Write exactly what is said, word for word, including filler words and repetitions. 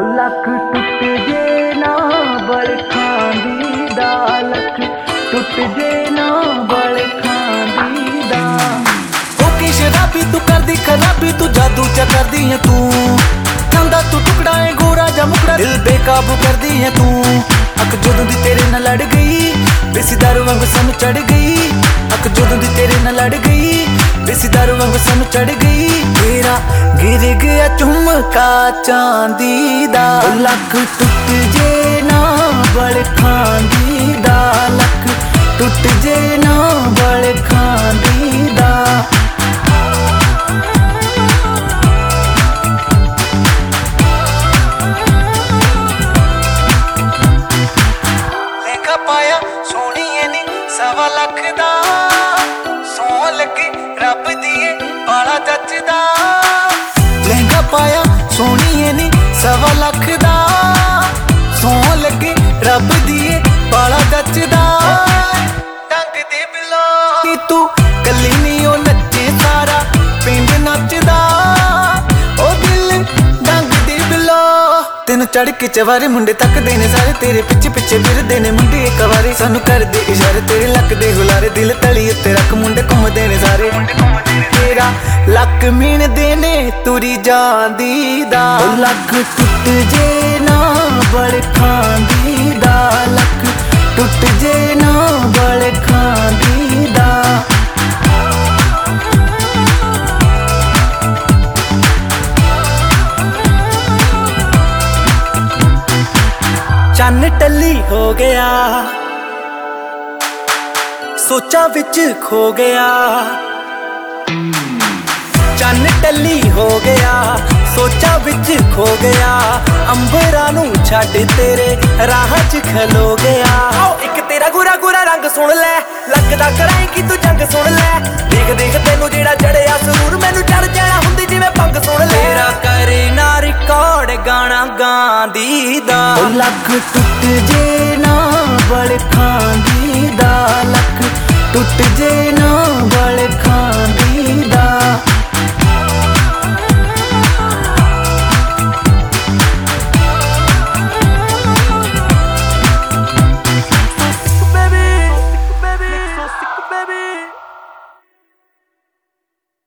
Luck टुट जे ना बड़ खांदी दा, लक टुट जे ना बड़ खांदी दा। होके शराबी तू कर दी खराबी, तू जादू चा कर दी है तू। चांदा तू टुकड़ा है गोरा जा मुकड़ा, दिल बेकाबू कर दी है तू। अक जदों दी तेरे नाल लड़ गई, देसी दारू वांग सानू चढ़ गई। अक जदों दी तेरे नाल लड़ गई, देसी दारू वांग सानू चढ़ गई। तेरा गिर गया झुमका चांदी दा, लक टुट जे ना बड़ खांदी दा, लक टुट जे ना बड़ खांदी दा। लहंगा पाया सोहणीए नी सवा लख दा, सौ लगे रब दिए बाला जचदा। लहंगा पाया सोहणीए नी सवा लख दा, सौ लगे रब दिए बाला जचदा। टंग दे बिलो नी तू कली नी ओ नचे सारा पिंड नचदा। ओ दिल डंग दे बिलो तेनू चढ़ के चवारे मुंडे तकदे ने सारे, तेरे पिछे पिछे फिरदे ने मुंडे एक वारे। सानू करदे इशारे तेरे लक दे हुलारे, दिल तली उत्ते रख मुंडे घुमदे ने सारे। तेरा लक मीणदे ने तुरी जांदी दा, लक टुट जे ना बड़ खांदी दा, लक टुट जे ना बड़ खांदी दा। चन्न टल्ली हो गया, सोचा विच खो गया। चन्न टल्ली हो गया, सोचा विच खो गया। अंबरां नूं छड्ड तेरे राह च खलो गया। एक तेरा गोरा गोरा रंग सुन लै, लगदा कराएगी तू जंग सुन लै। देख देख तैनू जेड़ा चढ़िया सुरूर, मैनू चढ़ जाना हुंदी जिवें पंग सुन लै। तेरा करे ना रिकॉर्ड गाना गांदी दा, लक टुट जे ना बड़ खांदी दा, लक टुट जे ना बड़ खांदी।